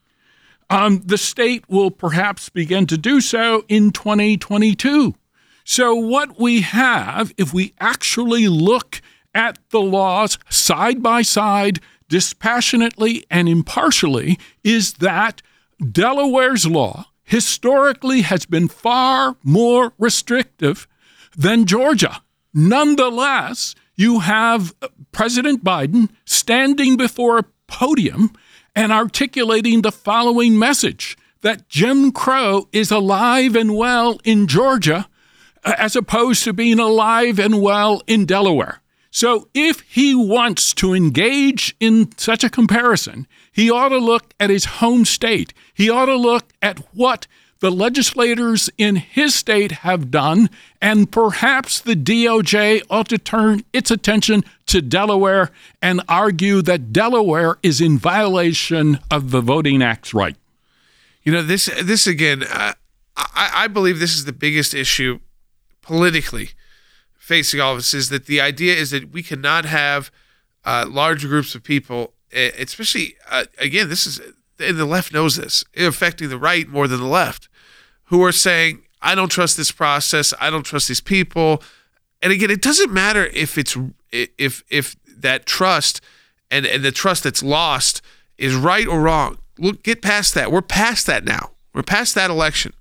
Um, the state will perhaps begin to do so in twenty twenty-two. So what we have, if we actually look at the laws side by side, dispassionately and impartially, is that Delaware's law historically has been far more restrictive than Georgia. Nonetheless, you have President Biden standing before a podium and articulating the following message, that Jim Crow is alive and well in Georgia as opposed to being alive and well in Delaware. So if he wants to engage in such a comparison, he ought to look at his home state. He ought to look at what the legislators in his state have done, and perhaps the D O J ought to turn its attention to Delaware and argue that Delaware is in violation of the Voting Act's right. You know, this, this again, uh, I, I believe this is the biggest issue politically facing all of us, is that the idea is that we cannot have uh, large groups of people, especially, uh, again, this is, and the left knows this, affecting the right more than the left, who are saying, I don't trust this process, I don't trust these people. And again, it doesn't matter if it's if if that trust and, and the trust that's lost is right or wrong. Look, get past that. We're past that now. We're past that election.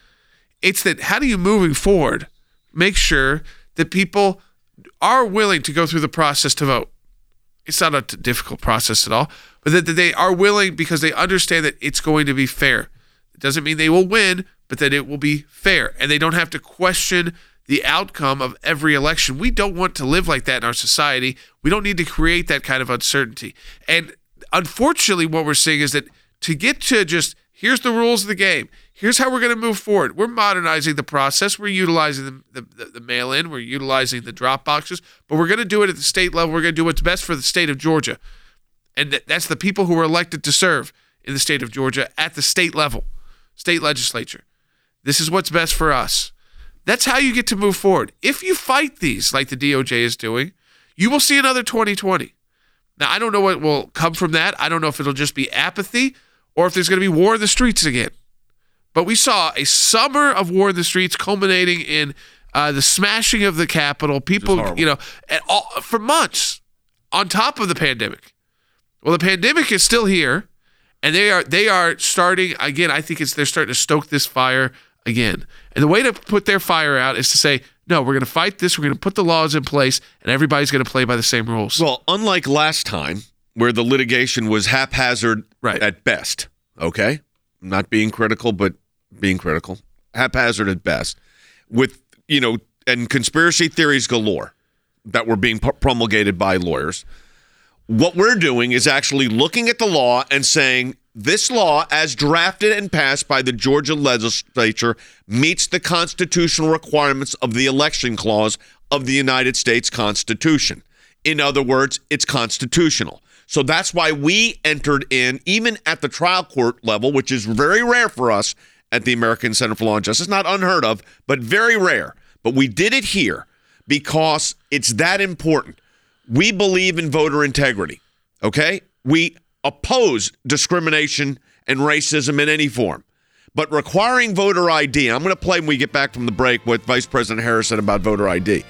It's that how do you, moving forward, make sure that people are willing to go through the process to vote? It's not a t- difficult process at all, but that, that they are willing because they understand that it's going to be fair. It doesn't mean they will win, but that it will be fair, and they don't have to question the outcome of every election. We don't want to live like that in our society. We don't need to create that kind of uncertainty. And unfortunately, what we're seeing is that to get to just, here's the rules of the game, here's how we're going to move forward. We're modernizing the process. We're utilizing the, the, the mail-in. We're utilizing the drop boxes. But we're going to do it at the state level. We're going to do what's best for the state of Georgia. And th- that's the people who were elected to serve in the state of Georgia at the state level, state legislature. This is what's best for us. That's how you get to move forward. If you fight these like the D O J is doing, you will see another twenty twenty. Now, I don't know what will come from that. I don't know if it'll just be apathy or if there's going to be war in the streets again. But we saw a summer of war in the streets culminating in uh, the smashing of the Capitol. People, you know, and all, for months on top of the pandemic. Well, the pandemic is still here, and they are they are starting again. I think it's they're starting to stoke this fire again. And the way to put their fire out is to say, no, we're going to fight this. We're going to put the laws in place, and everybody's going to play by the same rules. Well, unlike last time, where the litigation was haphazard right. at best, okay? I'm not being critical, but being critical. Haphazard at best. With, you know, and conspiracy theories galore that were being promulgated by lawyers. What we're doing is actually looking at the law and saying, this law, as drafted and passed by the Georgia legislature, meets the constitutional requirements of the election clause of the United States Constitution. In other words, it's constitutional. So that's why we entered in, even at the trial court level, which is very rare for us at the American Center for Law and Justice, not unheard of, but very rare. But we did it here because it's that important. We believe in voter integrity, okay? We oppose discrimination and racism in any form. But requiring voter I D, I'm going to play when we get back from the break what Vice President Harris said about voter I D.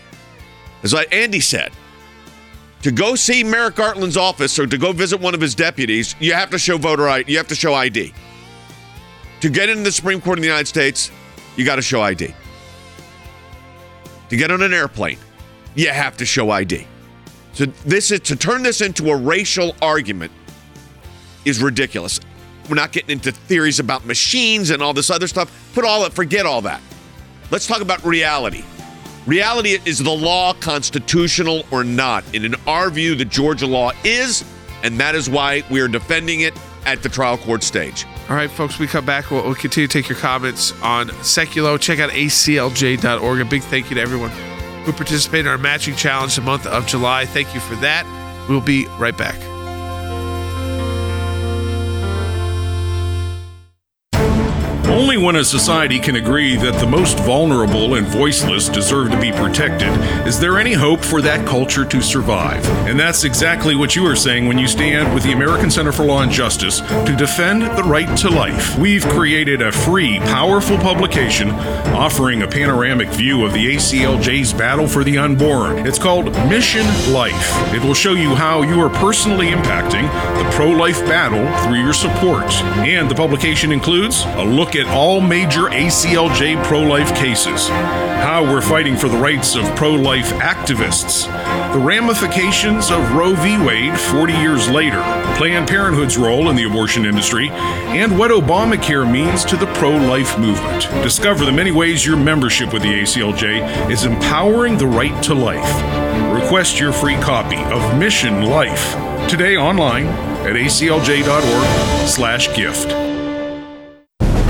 As like Andy said, to go see Merrick Garland's office or to go visit one of his deputies, you have to show voter I D. You have to show I D. To get into the Supreme Court of the United States, you got to show I D. To get on an airplane, you have to show I D. So this is to turn this into a racial argument is ridiculous. We're not getting into theories about machines and all this other stuff. Put all that, forget all that. Let's talk about reality. Reality is the law constitutional or not? And in our view, the Georgia law is, and that is why we are defending it at the trial court stage. All right, folks, we come back. We'll, we'll continue to take your comments on Seculo. Check out A C L J dot org. A big thank you to everyone who participated in our matching challenge the month of July. Thank you for that. We'll be right back. Only when a society can agree that the most vulnerable and voiceless deserve to be protected is there any hope for that culture to survive. And that's exactly what you are saying when you stand with the American Center for Law and Justice to defend the right to life. We've created a free, powerful publication offering a panoramic view of the A C L J's battle for the unborn. It's called Mission Life. It will show you how you are personally impacting the pro-life battle through your support. And the publication includes a look at all major A C L J pro-life cases, how we're fighting for the rights of pro-life activists, the ramifications of Roe v. Wade forty years later, Planned Parenthood's role in the abortion industry, and what Obamacare means to the pro-life movement. Discover the many ways your membership with the A C L J is empowering the right to life. Request your free copy of Mission Life today online at A C L J dot org slash gift.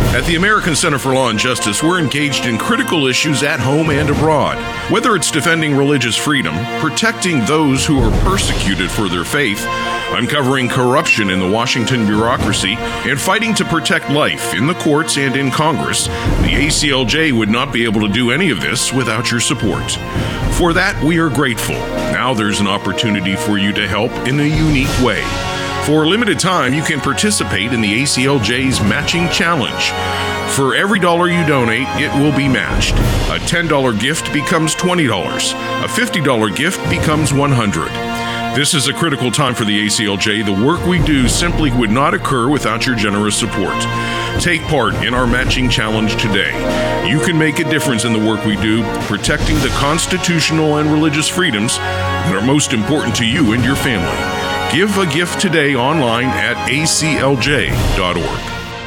At the American Center for Law and Justice, we're engaged in critical issues at home and abroad. Whether it's defending religious freedom, protecting those who are persecuted for their faith, uncovering corruption in the Washington bureaucracy, and fighting to protect life in the courts and in Congress, the A C L J would not be able to do any of this without your support. For that, we are grateful. Now there's an opportunity for you to help in a unique way. For a limited time, you can participate in the A C L J's Matching Challenge. For every dollar you donate, it will be matched. A ten dollars gift becomes twenty dollars. A fifty dollars gift becomes one hundred dollars. This is a critical time for the A C L J. The work we do simply would not occur without your generous support. Take part in our Matching Challenge today. You can make a difference in the work we do, protecting the constitutional and religious freedoms that are most important to you and your family. Give a gift today online at A C L J dot org.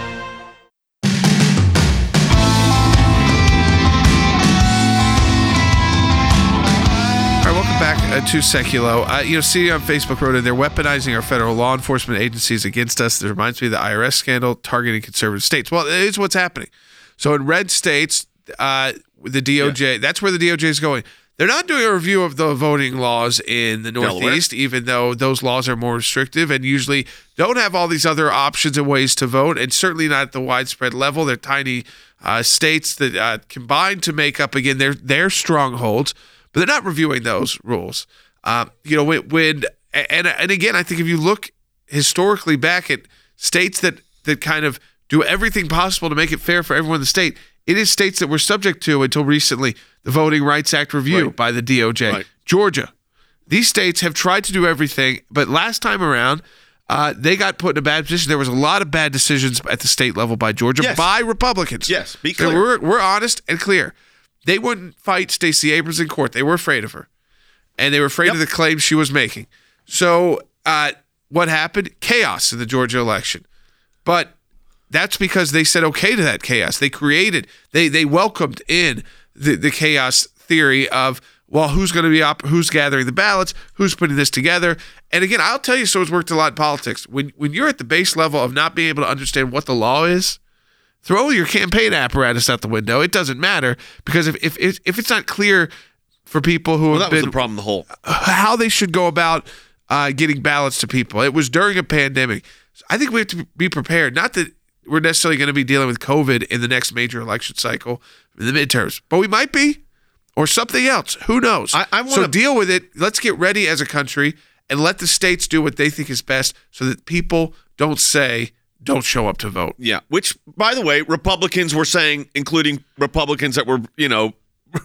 Uh, to Seculo. Uh, you know, see on Facebook wrote in, they're weaponizing our federal law enforcement agencies against us. That reminds me of the I R S scandal targeting conservative states. Well, it is what's happening. So in red states, uh, the D O J, yeah. that's where the D O J is going. They're not doing a review of the voting laws in the Northeast, Delaware. Even though those laws are more restrictive and usually don't have all these other options and ways to vote, and certainly not at the widespread level. They're tiny uh, states that uh, combine to make up, again, their, their strongholds. But they're not reviewing those rules. Uh, you know, when, when and and again, I think if you look historically back at states that that kind of do everything possible to make it fair for everyone in the state, it is states that were subject to, until recently, the Voting Rights Act review right. by the D O J. Right. Georgia. These states have tried to do everything, but last time around, uh, they got put in a bad position. There was a lot of bad decisions at the state level by Georgia, yes. by Republicans. Yes, be clear. So we're, we're honest and clear. They wouldn't fight Stacey Abrams in court. They were afraid of her. And they were afraid yep. of the claims she was making. So uh, what happened? Chaos in the Georgia election. But that's because they said okay to that chaos. They created, they they welcomed in the, the chaos theory of, well, who's going to be up, who's gathering the ballots, who's putting this together. And again, I'll tell you, so it's worked a lot in politics. When when you're at the base level of not being able to understand what the law is, throw your campaign apparatus out the window. It doesn't matter, because if if if it's not clear for people who well, have that been was the problem, the whole how they should go about uh, getting ballots to people. It was during a pandemic. So I think we have to be prepared. Not that we're necessarily going to be dealing with COVID in the next major election cycle, in the midterms, but we might be, or something else. Who knows? I, I wanna... So deal with it. Let's get ready as a country and let the states do what they think is best, so that people don't say, don't show up to vote. Yeah, which, by the way, Republicans were saying, including Republicans that were, you know,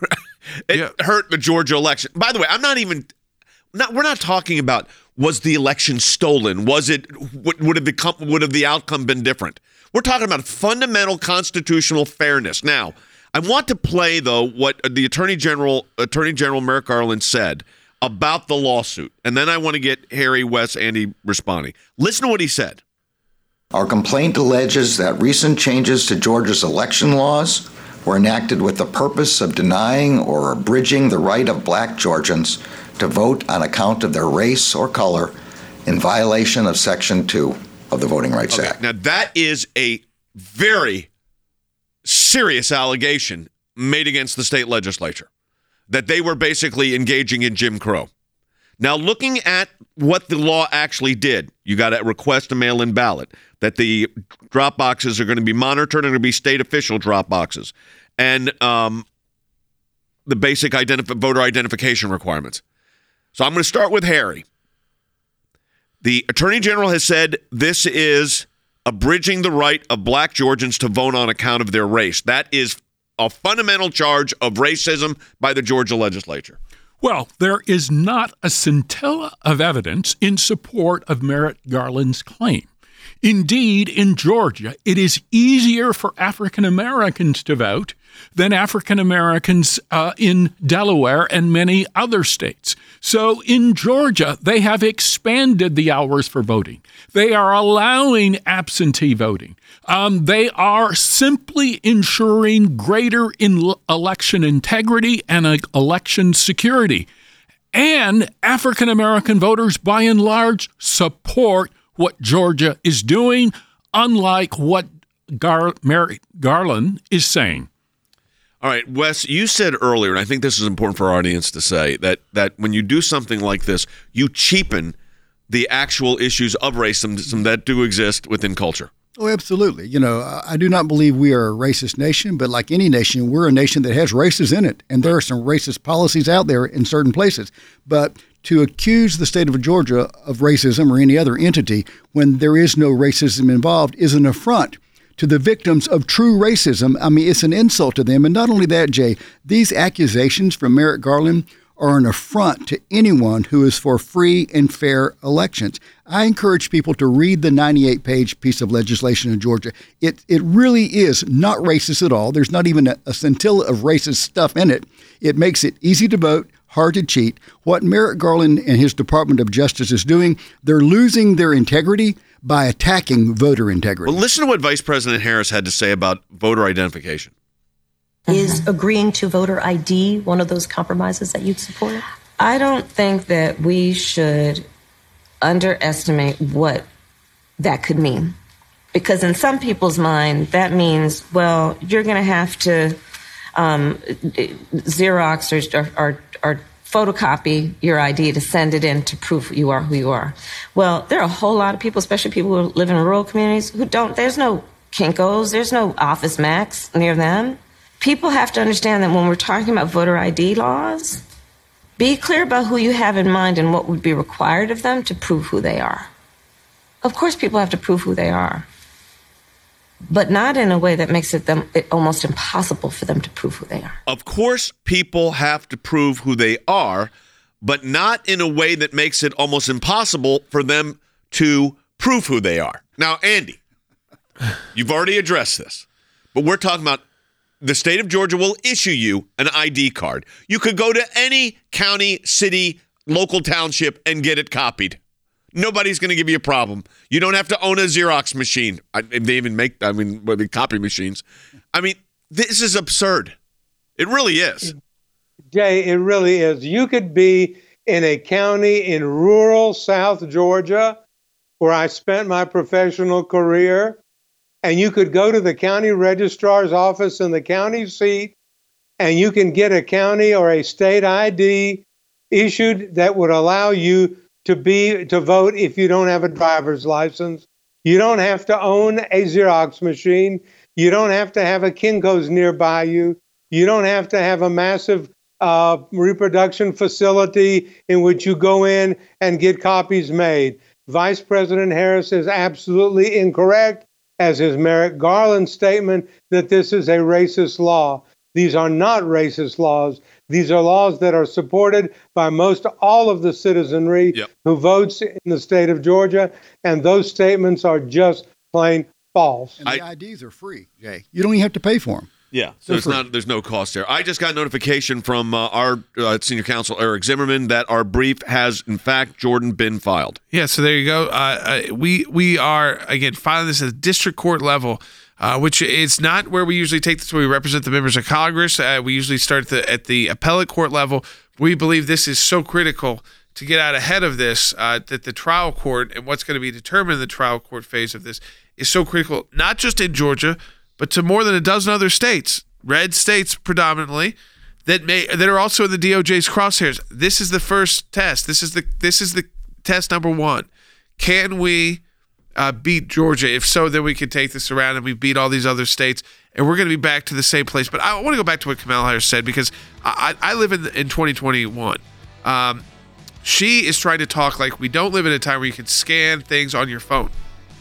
it yeah. hurt the Georgia election. By the way, I'm not even, not we're not talking about, was the election stolen? Was it, would, would, have the, would have the outcome been different? We're talking about fundamental constitutional fairness. Now, I want to play, though, what the Attorney General, Attorney General Merrick Garland said about the lawsuit. And then I want to get Harry, Wes, Andy responding. Listen to what he said. Our complaint alleges that recent changes to Georgia's election laws were enacted with the purpose of denying or abridging the right of black Georgians to vote on account of their race or color, in violation of Section two of the Voting Rights okay, Act. Now, that is a very serious allegation made against the state legislature, that they were basically engaging in Jim Crow. Now, looking at what the law actually did, you got to request a mail-in ballot, that the drop boxes are going to be monitored, and going to be state official drop boxes, and um, the basic identif- voter identification requirements. So I'm going to start with Harry. The Attorney General has said this is abridging the right of black Georgians to vote on account of their race. That is a fundamental charge of racism by the Georgia legislature. Well, there is not a scintilla of evidence in support of Merrick Garland's claim. Indeed, in Georgia, it is easier for African Americans to vote than African Americans uh, in Delaware and many other states. So in Georgia, they have expanded the hours for voting. They are allowing absentee voting. Um, they are simply ensuring greater in- election integrity and uh, election security. And African American voters, by and large, support what Georgia is doing, unlike what Gar- Merrick Garland is saying. All right, Wes, you said earlier, and I think this is important for our audience to say, that that when you do something like this, you cheapen the actual issues of racism that do exist within culture. Oh, absolutely. You know, I do not believe we are a racist nation, but like any nation, we're a nation that has races in it. And there are some racist policies out there in certain places. But to accuse the state of Georgia of racism or any other entity when there is no racism involved is an affront to the victims of true racism. I mean, it's an insult to them. And not only that, Jay, these accusations from Merrick Garland are an affront to anyone who is for free and fair elections. I encourage people to read the ninety-eight page piece of legislation in Georgia. It it really is not racist at all. There's not even a, a scintilla of racist stuff in it. It makes it easy to vote, hard to cheat. What Merrick Garland and his Department of Justice is doing, they're losing their integrity by attacking voter integrity. Well, listen to what Vice President Harris had to say about voter identification. Is agreeing to voter I D one of those compromises that you'd support? I don't think that we should underestimate what that could mean. Because in some people's mind, that means, well, you're going to have to um, Xerox or, or, or photocopy your I D to send it in to prove you are who you are. Well, there are a whole lot of people, especially people who live in rural communities, who don't, there's no Kinko's, there's no Office Max near them. People have to understand that when we're talking about voter I D laws, be clear about who you have in mind and what would be required of them to prove who they are. Of course, people have to prove who they are, but not in a way that makes it them it almost impossible for them to prove who they are. Of course, people have to prove who they are, but not in a way that makes it almost impossible for them to prove who they are. Now, Andy, you've already addressed this, but we're talking about the state of Georgia will issue you an I D card. You could go to any county, city, local township and get it copied. Nobody's going to give you a problem. You don't have to own a Xerox machine. I, they even make, I mean, what, the copy machines. I mean, this is absurd. It really is. Jay, it really is. You could be in a county in rural South Georgia where I spent my professional career, and you could go to the county registrar's office in the county seat, and you can get a county or a state I D issued that would allow you to be to vote if you don't have a driver's license. You don't have to own a Xerox machine. You don't have to have a Kinko's nearby you. You don't have to have a massive uh, reproduction facility in which you go in and get copies made. Vice President Harris is absolutely incorrect, as is Merrick Garland's statement, that this is a racist law. These are not racist laws. These are laws that are supported by most all of the citizenry yep. who votes in the state of Georgia, and those statements are just plain false. And the I, I Ds are free, Jay. You don't even have to pay for them. Yeah, so it's not, there's no cost there. I just got notification from uh, our uh, senior counsel, Eric Zimmerman, that our brief has, in fact, Jordan, been filed. Yeah, so there you go. Uh, uh, we we are, again, filing this at the district court level, uh, which is not where we usually take this, where we represent the members of Congress. Uh, we usually start at the, at the appellate court level. We believe this is so critical to get out ahead of this, uh, that the trial court and what's going to be determined in the trial court phase of this is so critical, not just in Georgia, but to more than a dozen other states, red states predominantly, that may that are also in the D O J's crosshairs. This is the first test. This is the this is the test number one. Can we uh, beat Georgia? If so, then we can take this around and we beat all these other states, and we're going to be back to the same place. But I want to go back to what Kamala Harris said, because I, I live in in twenty twenty-one. Um, she is trying to talk like we don't live in a time where you can scan things on your phone.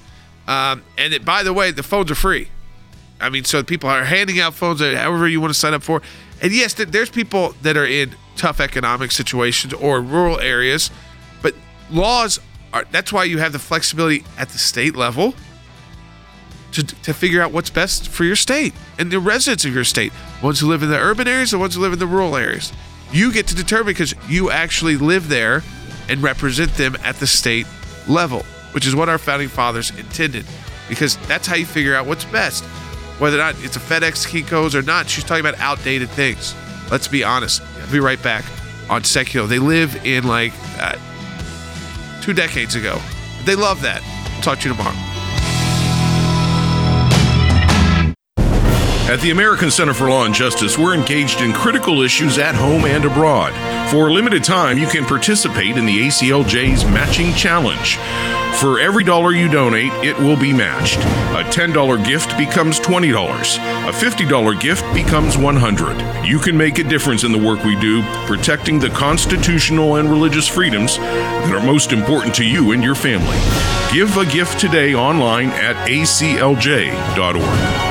Um, and it, by the way, the phones are free. I mean, so people are handing out phones, however you want to sign up for. And yes, there's people that are in tough economic situations or rural areas, but laws are, that's why you have the flexibility at the state level to to figure out what's best for your state and the residents of your state, ones who live in the urban areas, the ones who live in the rural areas. You get to determine because you actually live there and represent them at the state level, which is what our founding fathers intended, because that's how you figure out what's best. Whether or not it's a FedEx, Kinko's or not, she's talking about outdated things. Let's be honest. I'll be right back on Secular. They live in like uh, two decades ago. They love that. I'll talk to you tomorrow. At the American Center for Law and Justice, we're engaged in critical issues at home and abroad. For a limited time, you can participate in the A C L J's Matching Challenge. For every dollar you donate, it will be matched. A ten dollar gift becomes twenty dollars. A fifty dollar gift becomes one hundred dollars. You can make a difference in the work we do, protecting the constitutional and religious freedoms that are most important to you and your family. Give a gift today online at A C L J dot org.